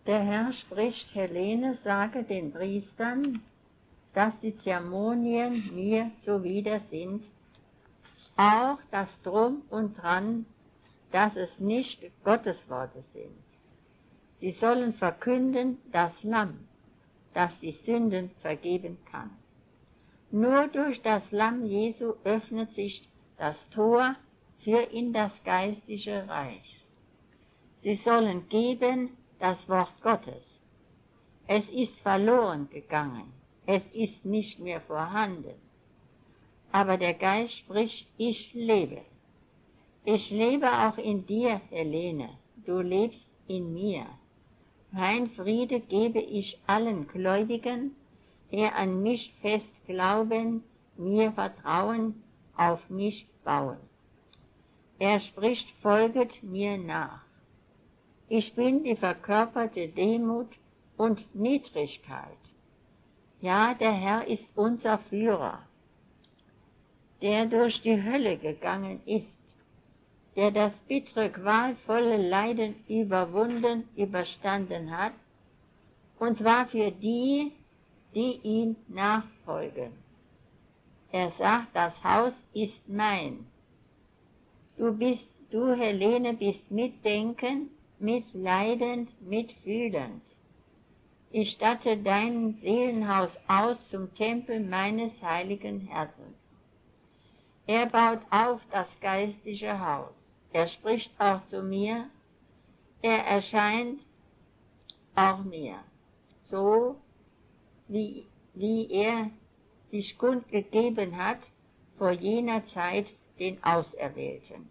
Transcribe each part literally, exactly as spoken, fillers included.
Der Herr spricht: Helene, sage den Priestern, dass die Zeremonien mir zuwider sind, auch das Drum und Dran, dass es nicht Gottes Worte sind. Sie sollen verkünden das Lamm, das die Sünden vergeben kann. Nur durch das Lamm Jesu öffnet sich das Tor für in das geistliche Reich. Sie sollen geben das Wort Gottes. Es ist verloren gegangen, es ist nicht mehr vorhanden. Aber der Geist spricht: Ich lebe. Ich lebe auch in dir, Helene, du lebst in mir. Mein Friede gebe ich allen Gläubigen, die an mich fest glauben, mir vertrauen, auf mich bauen. Er spricht: Folget mir nach. Ich bin die verkörperte Demut und Niedrigkeit. Ja, der Herr ist unser Führer, der durch die Hölle gegangen ist, der das bittere, qualvolle Leiden überwunden, überstanden hat, und zwar für die, die ihm nachfolgen. Er sagt: Das Haus ist mein. Du bist, du Helene, bist mitdenkend, mitleidend, mitfühlend. Ich statte dein Seelenhaus aus zum Tempel meines heiligen Herzens. Er baut auf das geistliche Haus. Er spricht auch zu mir. Er erscheint auch mir, so wie, wie er sich kundgegeben hat vor jener Zeit den Auserwählten.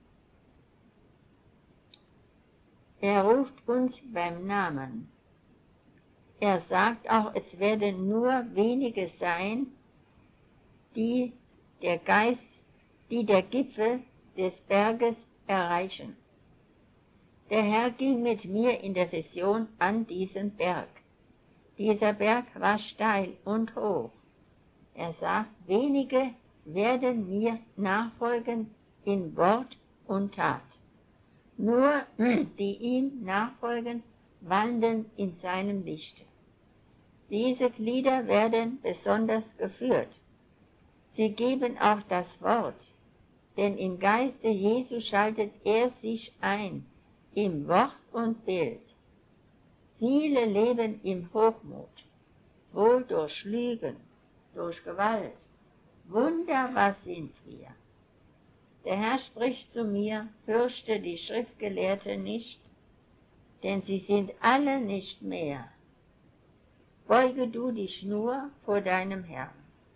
Er ruft uns beim Namen. Er sagt auch, es werden nur wenige sein, die der Geist, die der Gipfel des Berges erreichen. Der Herr ging mit mir in der Vision an diesen Berg. Dieser Berg war steil und hoch. Er sagt: Wenige werden mir nachfolgen in Wort und Tat. Nur die ihm nachfolgen, wandeln in seinem Lichte. Diese Glieder werden besonders geführt. Sie geben auch das Wort, denn im Geiste Jesu schaltet er sich ein, im Wort und Bild. Viele leben im Hochmut, wohl durch Lügen, durch Gewalt. Wunder, was sind wir? Der Herr spricht zu mir: Fürchte die Schriftgelehrten nicht, denn sie sind alle nicht mehr. Beuge du dich nur vor deinem Herrn.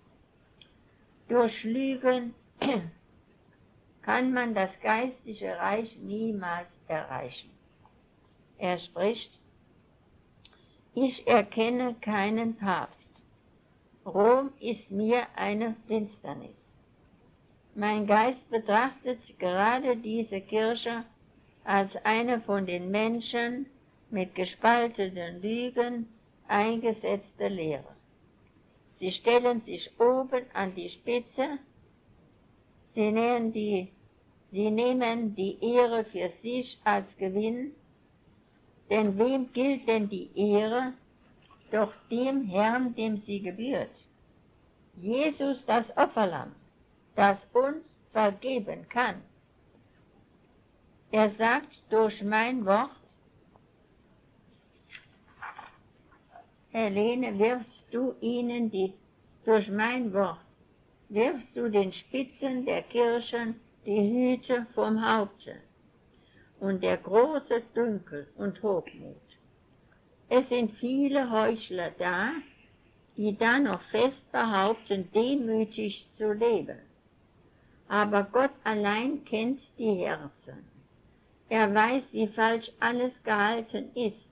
Durch Lügen kann man das geistliche Reich niemals erreichen. Er spricht: Ich erkenne keinen Papst. Rom ist mir eine Finsternis. Mein Geist betrachtet gerade diese Kirche als eine von den Menschen mit gespaltenen Lügen eingesetzte Lehre. Sie stellen sich oben an die Spitze, sie nehmen die, sie nehmen die Ehre für sich als Gewinn, denn wem gilt denn die Ehre? Doch dem Herrn, dem sie gebührt. Jesus, das Opferlamm, das uns vergeben kann. Er sagt: Durch mein Wort, Helene, wirfst du ihnen die, durch mein Wort, wirfst du den Spitzen der Kirchen die Hüte vom Haupte und der große Dünkel und Hochmut. Es sind viele Heuchler da, die da noch fest behaupten, demütig zu leben. Aber Gott allein kennt die Herzen. Er weiß, wie falsch alles gehalten ist.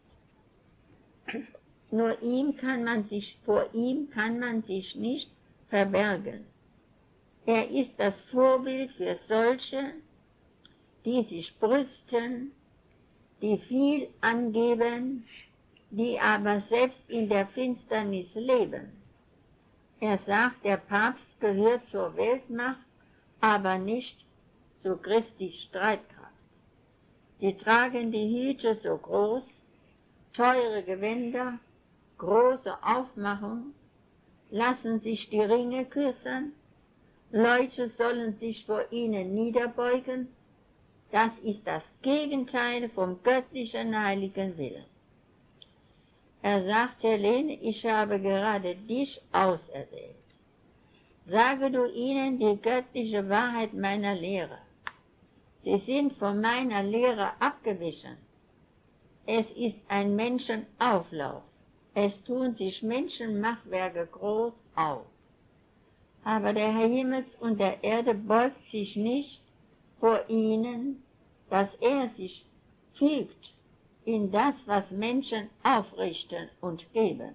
Nur ihm kann man sich, vor ihm kann man sich nicht verbergen. Er ist das Vorbild für solche, die sich brüsten, die viel angeben, die aber selbst in der Finsternis leben. Er sagt, der Papst gehört zur Weltmacht, aber nicht zu Christi Streitkraft. Sie tragen die Hüte so groß teure Gewänder, große Aufmachung, lassen sich die Ringe küssen, Leute sollen sich vor ihnen niederbeugen. Das ist das Gegenteil vom göttlichen heiligen Willen. Er sagt, Helene, ich habe gerade dich auserwählt. Sage du ihnen die göttliche Wahrheit meiner Lehre. Sie sind von meiner Lehre abgewichen. Es ist ein Menschenauflauf. Es tun sich Menschenmachwerke groß auf. Aber der Herr Himmels und der Erde beugt sich nicht vor ihnen, dass er sich fügt in das, was Menschen aufrichten und geben.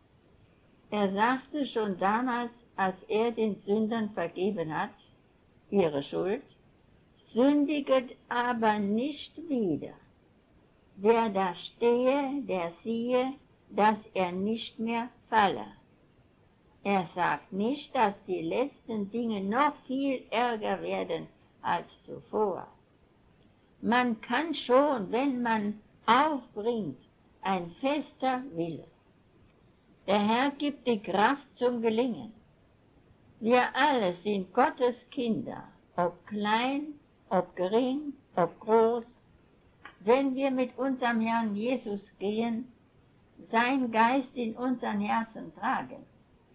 Er sagte schon damals, als er den Sündern vergeben hat, ihre Schuld, sündiget aber nicht wieder. Wer da stehe, der siehe, dass er nicht mehr falle. Er sagt nicht, dass die letzten Dinge noch viel ärger werden als zuvor. Man kann schon, wenn man aufbringt, ein fester Wille. Der Herr gibt die Kraft zum Gelingen. Wir alle sind Gottes Kinder, ob klein, ob gering, ob groß. Wenn wir mit unserem Herrn Jesus gehen, sein Geist in unseren Herzen tragen.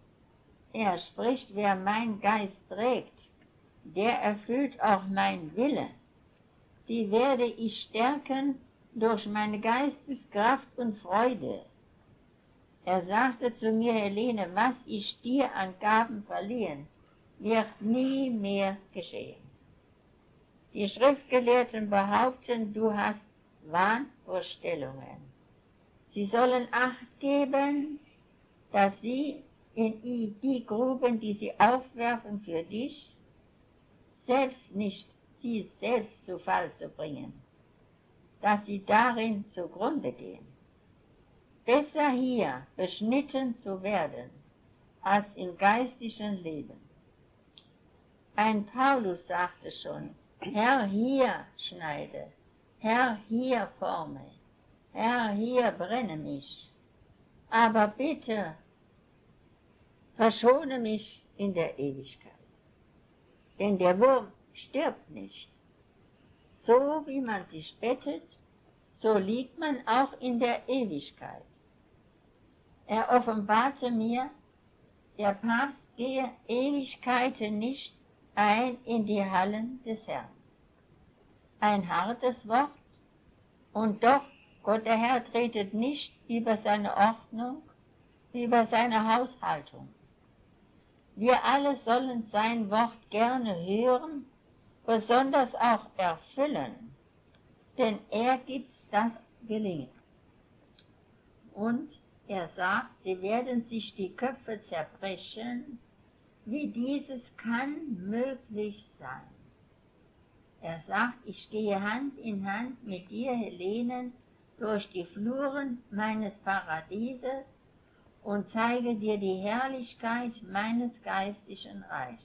Er spricht, wer mein Geist trägt, der erfüllt auch mein Wille. Die werde ich stärken durch meine Geisteskraft und Freude. Er sagte zu mir, Helene, was ich dir an Gaben verliehen, wird nie mehr geschehen. Die Schriftgelehrten behaupten, du hast Wahnvorstellungen. Sie sollen Acht geben, dass sie in die Gruben, die sie aufwerfen für dich, selbst nicht sie selbst zu Fall zu bringen, dass sie darin zugrunde gehen. Besser hier beschnitten zu werden, als im geistlichen Leben. Ein Paulus sagte schon, Herr, hier schneide, Herr, hier forme, Herr, hier brenne mich, aber bitte verschone mich in der Ewigkeit. Denn der Wurm stirbt nicht. So wie man sich bettet, so liegt man auch in der Ewigkeit. Er offenbarte mir, der Papst gehe Ewigkeiten nicht ein in die Hallen des Herrn. Ein hartes Wort, und doch, Gott der Herr tretet nicht über seine Ordnung, über seine Haushaltung. Wir alle sollen sein Wort gerne hören, besonders auch erfüllen, denn er gibt das Gelingen. Und er sagt, sie werden sich die Köpfe zerbrechen, wie dieses kann möglich sein. Er sagt, ich gehe Hand in Hand mit dir, Helenen, durch die Fluren meines Paradieses und zeige dir die Herrlichkeit meines geistlichen Reiches.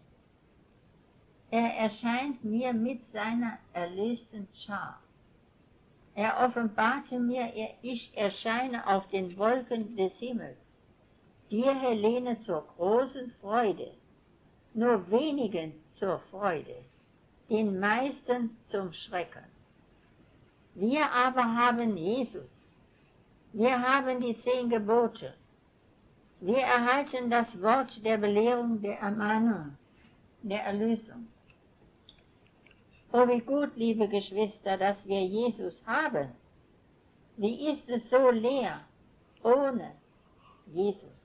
Er erscheint mir mit seiner erlösten Schar. Er offenbarte mir, ich erscheine auf den Wolken des Himmels, dir, Helene, zur großen Freude, nur wenigen zur Freude, den meisten zum Schrecken. Wir aber haben Jesus, wir haben die zehn Gebote, wir erhalten das Wort der Belehrung, der Ermahnung, der Erlösung. Oh, wie gut, liebe Geschwister, dass wir Jesus haben. Wie ist es so leer ohne Jesus?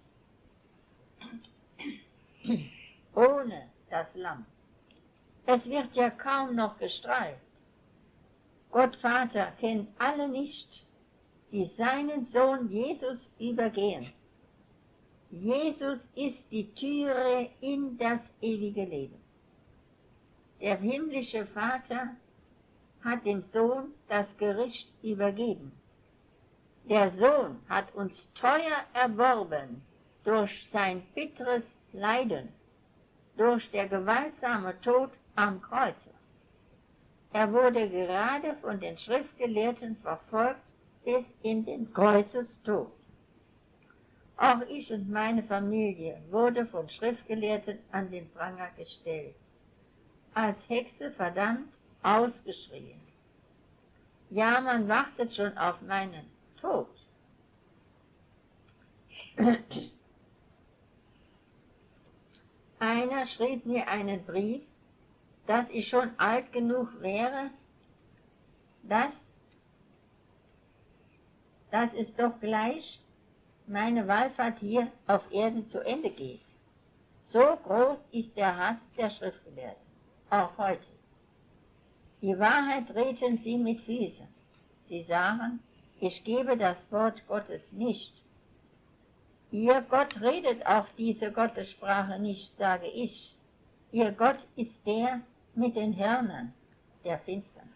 Ohne das Lamm. Es wird ja kaum noch gestrahlt. Gott Vater kennt alle nicht, die seinen Sohn Jesus übergehen. Jesus ist die Türe in das ewige Leben. Der himmlische Vater hat dem Sohn das Gericht übergeben. Der Sohn hat uns teuer erworben durch sein bitteres Leiden, durch der gewaltsame Tod am Kreuze. Er wurde gerade von den Schriftgelehrten verfolgt bis in den Kreuzestod. Auch ich und meine Familie wurde von Schriftgelehrten an den Pranger gestellt, als Hexe verdammt, ausgeschrien. Ja, man wartet schon auf meinen Tod. Einer schrieb mir einen Brief, dass ich schon alt genug wäre, dass, dass es doch gleich meine Wallfahrt hier auf Erden zu Ende geht. So groß ist der Hass der Schriftgelehrten, auch heute. Die Wahrheit treten sie mit Füßen. Sie sagen, ich gebe das Wort Gottes nicht. Ihr Gott redet auch diese Gottessprache nicht, sage ich. Ihr Gott ist der mit den Hörnern der Finsternis.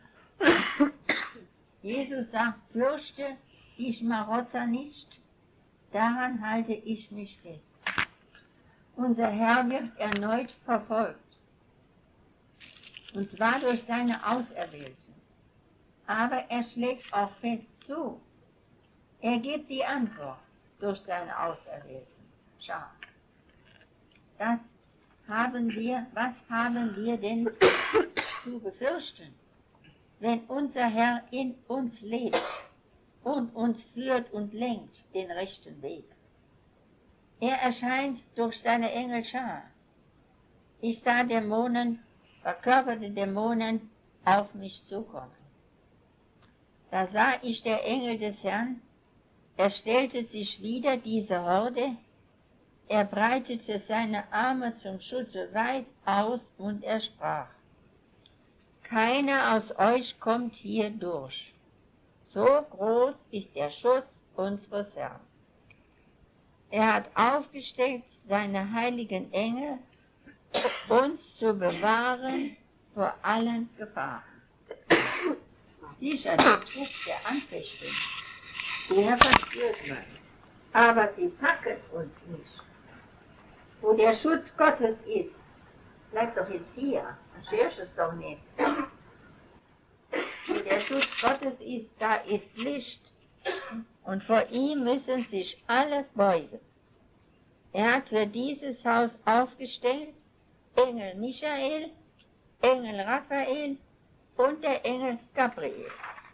Jesus sagt, fürchte dich Marotzer nicht, daran halte ich mich fest. Unser Herr wird erneut verfolgt, und zwar durch seine Auserwählten. Aber er schlägt auch fest zu. Er gibt die Antwort durch seine Auserwählten. Schau. Das haben wir, was haben wir denn zu befürchten, wenn unser Herr in uns lebt und uns führt und lenkt den rechten Weg? Er erscheint durch seine Engelschar. Ich sah Dämonen, verkörperte Dämonen auf mich zukommen. Da sah ich der Engel des Herrn, er stellte sich wieder diese Horde, er breitete seine Arme zum Schutze weit aus und er sprach, keiner aus euch kommt hier durch. So groß ist der Schutz unseres Herrn. Er hat aufgestellt seine heiligen Engel, uns zu bewahren vor allen Gefahren. Sicher, der Druck der Anfechtung, der verspürt man, aber sie packen uns nicht. Wo der Schutz Gottes ist, bleib doch jetzt hier, dann störst es doch nicht. Wo der Schutz Gottes ist, da ist Licht, und vor ihm müssen sich alle beugen. Er hat für dieses Haus aufgestellt Engel Michael, Engel Raphael und der Engel Gabriel.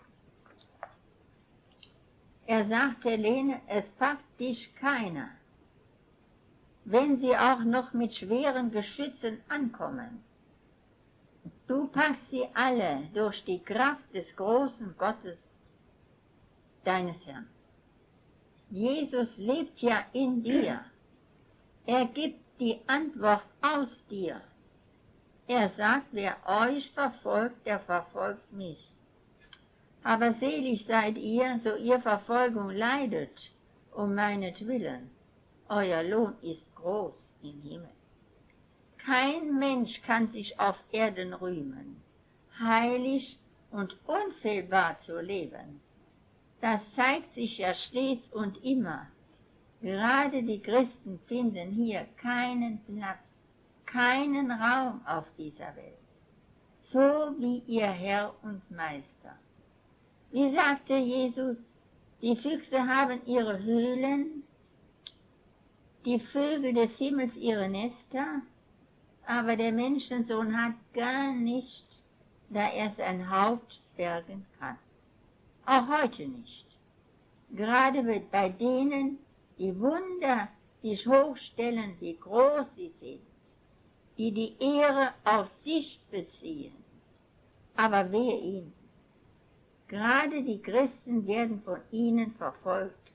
Er sagt Helene, es packt dich keiner, wenn sie auch noch mit schweren Geschützen ankommen. Du packst sie alle durch die Kraft des großen Gottes, deines Herrn. Jesus lebt ja in dir. Er gibt die Antwort aus dir. Er sagt, wer euch verfolgt, der verfolgt mich. Aber selig seid ihr, so ihr Verfolgung leidet, um meinetwillen. Euer Lohn ist groß im Himmel. Kein Mensch kann sich auf Erden rühmen, heilig und unfehlbar zu leben. Das zeigt sich ja stets und immer. Gerade die Christen finden hier keinen Platz, keinen Raum auf dieser Welt, so wie ihr Herr und Meister. Wie sagte Jesus, die Füchse haben ihre Höhlen, die Vögel des Himmels ihre Nester, aber der Menschensohn hat gar nicht, da er sein Haupt bergen kann. Auch heute nicht. Gerade bei denen, die Wunder sich hochstellen, wie groß sie sind, die die Ehre auf sich beziehen. Aber wehe ihnen. Gerade die Christen werden von ihnen verfolgt,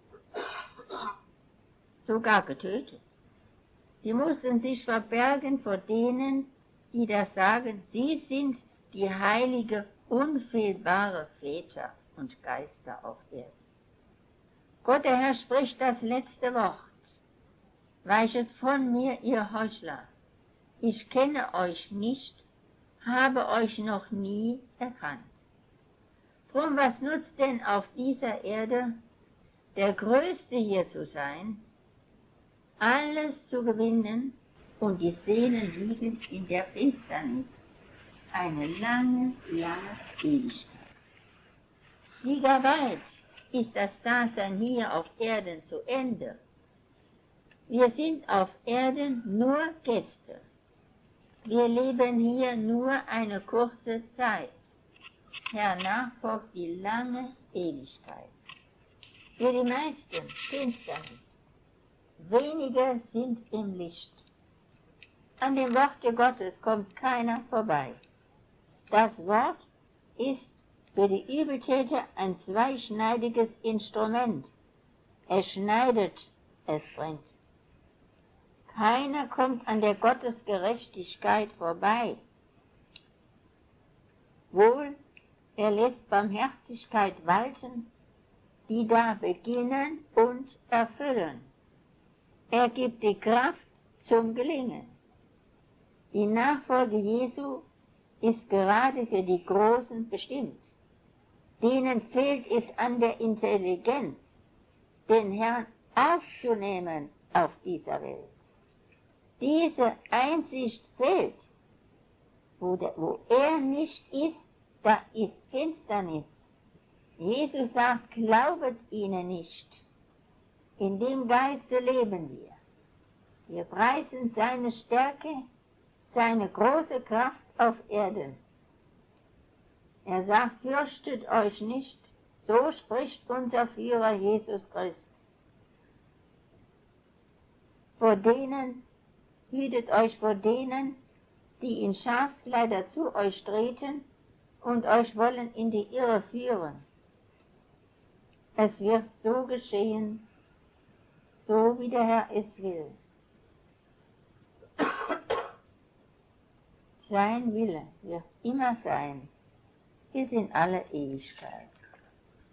sogar getötet. Sie mussten sich verbergen vor denen, die da sagen, sie sind die heilige, unfehlbare Väter und Geister auf Erden. Gott, der Herr, spricht das letzte Wort. Weichet von mir, ihr Heuchler. Ich kenne euch nicht, habe euch noch nie erkannt. Drum, was nutzt denn auf dieser Erde, der Größte hier zu sein, alles zu gewinnen und die Seelen liegen in der Finsternis, eine lange, lange Ewigkeit. Die gar weit ist das Dasein hier auf Erden zu Ende. Wir sind auf Erden nur Gäste. Wir leben hier nur eine kurze Zeit. Hernach folgt die lange Ewigkeit. Für die meisten Finsternis. Wenige sind im Licht. An dem Worte Gottes kommt keiner vorbei. Das Wort ist für die Übeltäter ein zweischneidiges Instrument. Es schneidet, es brennt. Keiner kommt an der Gottesgerechtigkeit vorbei. Wohl, er lässt Barmherzigkeit walten, die da beginnen und erfüllen. Er gibt die Kraft zum Gelingen. Die Nachfolge Jesu ist gerade für die Großen bestimmt. Denen fehlt es an der Intelligenz, den Herrn aufzunehmen auf dieser Welt. Diese Einsicht fehlt. Wo, der, wo er nicht ist, da ist Finsternis. Jesus sagt, glaubet ihnen nicht. In dem Geiste leben wir. Wir preisen seine Stärke, seine große Kraft auf Erden. Er sagt, fürchtet euch nicht, so spricht unser Führer Jesus Christ. Vor denen, hütet euch vor denen, die in Schafskleider zu euch treten und euch wollen in die Irre führen. Es wird so geschehen, so wie der Herr es will. Sein Wille wird immer sein, bis in alle Ewigkeit.